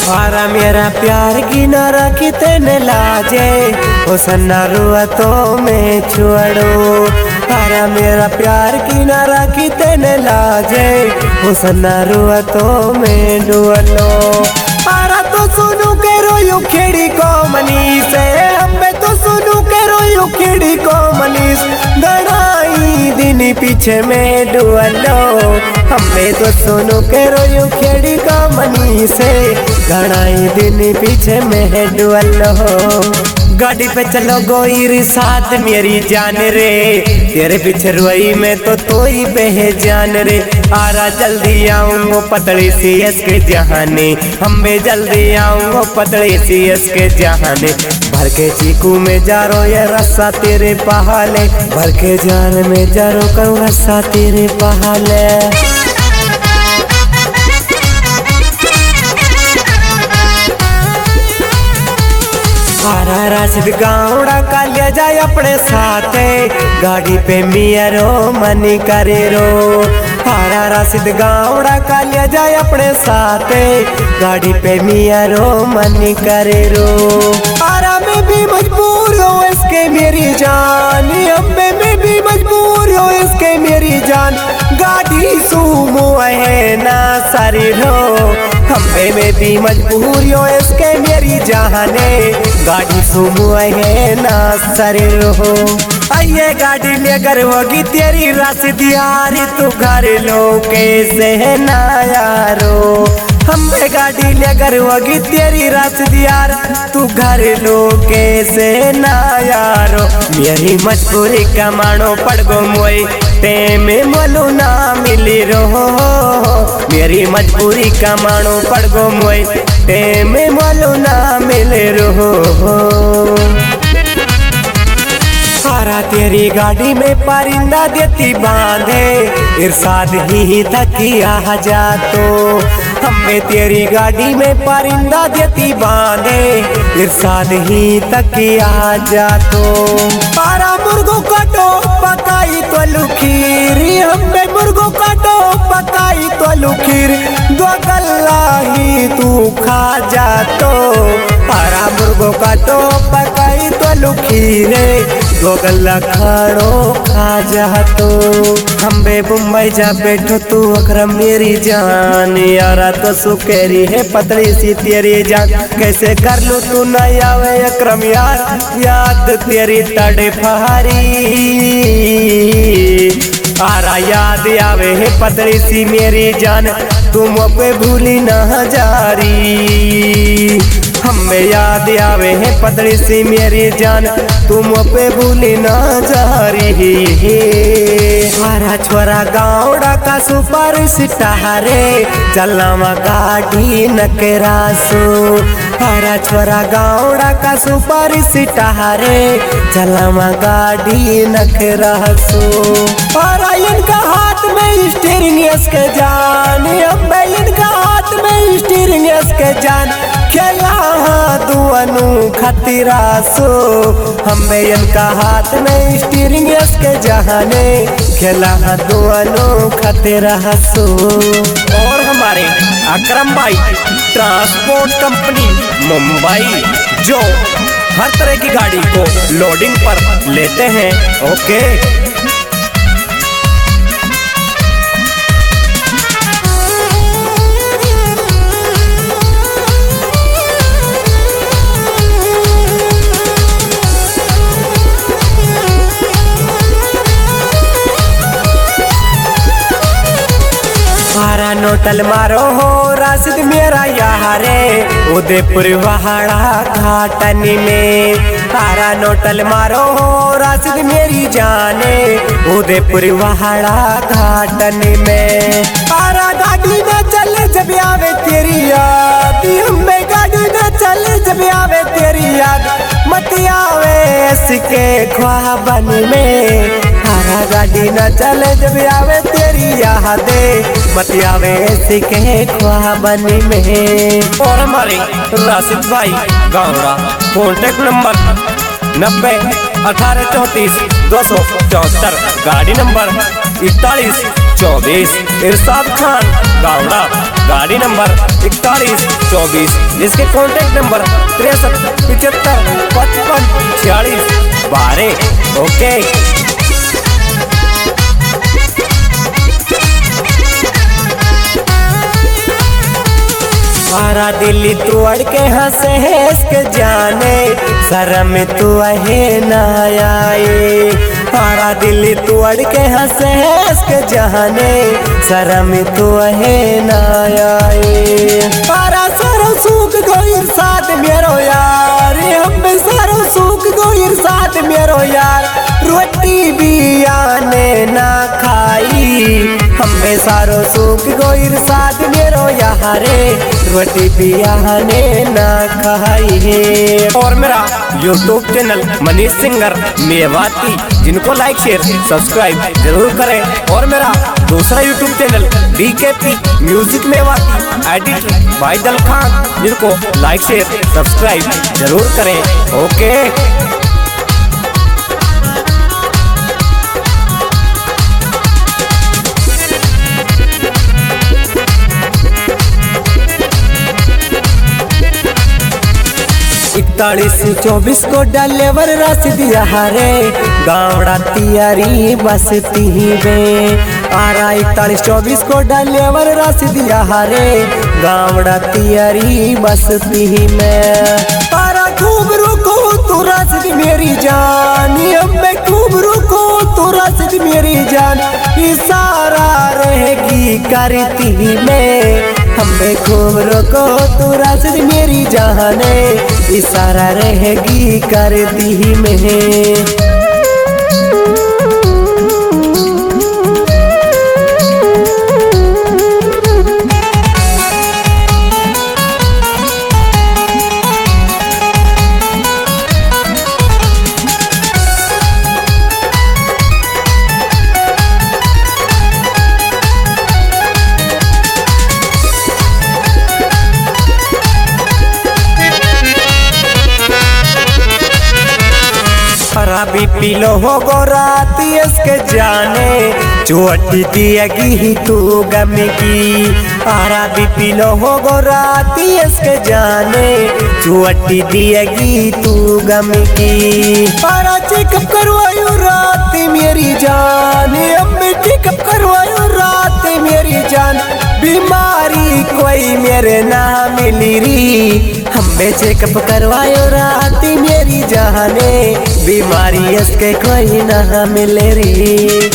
हारा मेरा प्यार की न रखी तेने लाजे ओ सन्ना रुआ तो मैं छोड़ो। हारा मेरा प्यार की न रखी तेने लाजे ओ सन्ना रुआ तो मैं डुअलो। हारा तो सुनू के रोयू खेड़ी को मनीष हमें तो सुनू के रोयू खेड़ी को मनीष गड़ाई दिन पीछे में डुअलो। हमें तो सुनू के रोयू खेड़ी का मनीष गड़ाई दिन पीछे में डुअलो। गाड़ी पे चलो गोईर साथ मेरी जान रे तेरे पीछे रुई में तो ही बेजान रे। आरा जल्दी आऊंगो पतली सी इसके जहाने हमें जल्दी आऊंगो पतली सी इसके जहाने। भर के चीकू में जारो ये रस्सा तेरे पहाले भर के जान में जारो करूँ रस्सा तेरे पहाले। हारा राशिद गावड़ा का ले जाए अपने साथ गाड़ी पे मियरो मनी करे रो। हारा राशिद गावड़ा का ले जाए अपने साथ गाड़ी पे मियरो मनी करे रो। हारा में भी मजबूर हो इसके मेरी जान अम्बे में भी मजबूर हो इसके मेरी जान। गाड़ी सूमो है ना सारी रो हम्बे में भी मजबूर हो इसके मेरी जाने। गाड़ी सुमो है ना सरे रहो आइए गाड़ी लेकर होगी तेरी राशिद यार तू घर लो कैसे है ना यारो। हमें गाड़ी लेकर होगी तेरी राशिद यार तू घर लो कैसे ना यारो। मेरी मजबूरी का मानो पड़ गो मोई टेम मोलू ना मिली रहो। मेरी मजबूरी का मानो पड़ गो मोई टेम मोलू ना मिले रहो। हारा तेरी गाड़ी में परिंदा देती बांधे इरशाद ही तकिया जा तो। हमें तेरी गाड़ी में परिंदा देती बांधे इरशाद ही तकिया जा तो। हारा मुर्गो काटो पकाई तो लुखीरी हमें मुर्गो काटो पकाई तो लुखीर दो गल्ला ही तू खा जा तो। हारा मुर्गो काटो पकाई तो लुखीरे दो गल्ला खाड़ो खा जा तो। हम्बे मुंबई जा बैठो तू अकरम मेरी जान यारा तो सुकेरी है पतली सी तेरी जान। कैसे कर लूँ तू न आवे अकरम यार याद तेरी तड़े फहारी। आरा याद आवे है पतली सी मेरी जान तुम पे भूली ना जारी। हमें याद आवे है पतली सी मेरी जान तुम पे भूली ना जारी। हारा छोरा गावड़ा का सुपर सितारे चलना गाड़ी नकरासो। हारा छोरा गावड़ा का सुपर सितारे चलना गाड़ी नकरासो। हारा इनका हाथ में स्टीयरिंग इसके जान अम्बे इनका हाथ में स्टीयरिंग इसके जान। खेला दुअनु खतरा सो हमें इनका हाथ में स्टीयरिंग इसके जहाने खेला दुअनु खतरा सो। और हमारे अकरम भाई ट्रांसपोर्ट कंपनी मुंबई जो हर तरह की गाड़ी को लोडिंग पर लेते हैं। ओके हारा नोटल मारो हो राशिद मेरा यारे उदयपुर पहाड़ा घाटनी में। हारा नोटल मारो हो राशिद मेरी जाने उदयपुर पहाड़ा घाटनी में। हारा गाड़ी न चले जब आवे तेरी याद हमें गाड़ी न चले जब आवे तेरी याद मत आवे इसके ख्वाबन में। हारा गाड़ी न चले जब आवे तेरी यादे मत आवे इसके ख्वाबन में। और हमारे राशिद भाई गावड़ा कॉन्टेक्ट नंबर 90 18 34 274 गाड़ी नंबर 41 24 इरशाद खान गावड़ा गाड़ी नंबर 4124, जिसके कॉन्टेक्ट नंबर 63 75 55 46 12। ओके। सारा दिल्ली तू अड़ के हंसे है इसके जाने, शर्म तू है ना आए। सारा दिल्ली तू अड़ के हंसे है इसके जाने, शर्म तू है ना आए। सारा सारा सूख गोइर साथ मेरो यार, हम सारा सूख गोइर साथ मेरो यार। रोटी भी आने ना खाई, हमें सारो सूख गोइर साथ मेरो यारे। रोटी भी आने ना खाई है। और मेरा YouTube channel Manish singer Mewati, जिनको लाइक शेयर सब्सक्राइब जरूर करें। और मेरा दूसरा YouTube channel DKP music Mewati, editor Baidal Khan, जिनको लाइक शेयर सब्सक्राइब जरूर करें। ओके। 4124 को डलेवर रसीद यारे, गावड़ा तियारी बसती में। आरा 4124 को डलेवर रसीद यारे, गावड़ा तियारी बसती में। आरा खूब रुको तू रसीद मेरी जान, मैं खूब रुको तू रसीद मेरी जान। इशारा रहेगी करती में, हमें खूब रोको तू रसीद मेरी जाने। इशारा रहेगी करती में। शराबी पीलो हो गो रात इसके जाने, चोटी दिएगी ही तू गम की। शराबी पीलो हो गो रात इसके जाने, चोटी दिएगी तू गम की। सारा चेकअप करवायो रात मेरी जान, अम्मी चेकअप करवायो रात मेरी जान। बीमारी कोई मेरे ना मिली री, हमें चेकअप करवायो रात मेरी जाने। बीमारी इसके कोई ना मिले री।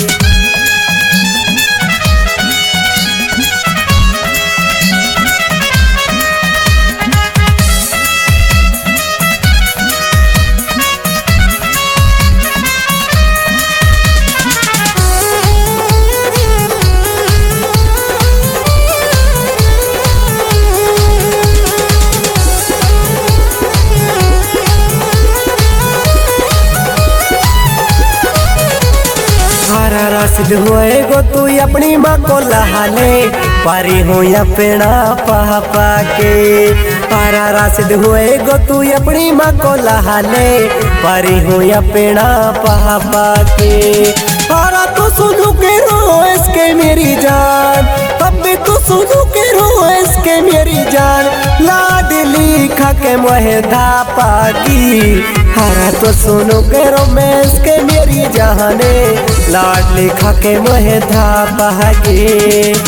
रसीद हुए गो तू अपनी माँ को लहाले, पारी हो या पेड़ा पापा के। पारा रसीद हुए गो तू अपनी माँ को लहाले, पारी हो या पेड़ा पापा के। पारा तो सुनू के रो इसके मेरी जान, अब भी तो सुनू के रो इसके मेरी जान। लाडली खा के मोहे धापा की, हारा तो सुनो के रोमेश के मेरी जाने। लाडली खा के मोहे धापा की।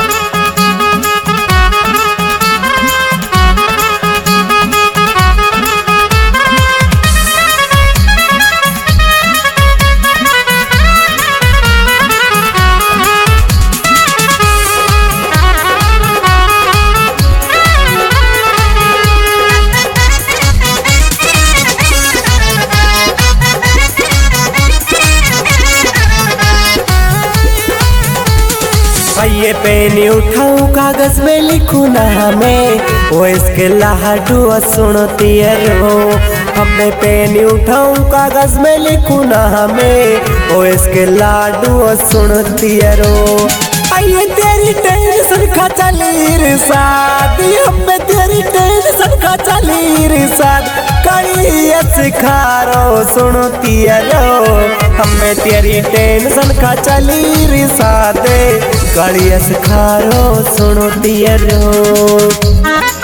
ये पेनी उठाऊं कागज में लिखूं नामे, वो इसके लाडू सुनती रो। हमें पेनी उठाऊं कागज में लिखूं नामे, वो इसके लाडू सुनती रो। आइए तेरी टेंशन खा चली रे शादी हमें तेरी टेंशन खा चली रे शादी कड़िया सिखारो सुनो तियरो हमें तेरी टेंशन खा चली रे शादी कड़िया सिखारो सुनो तियरो।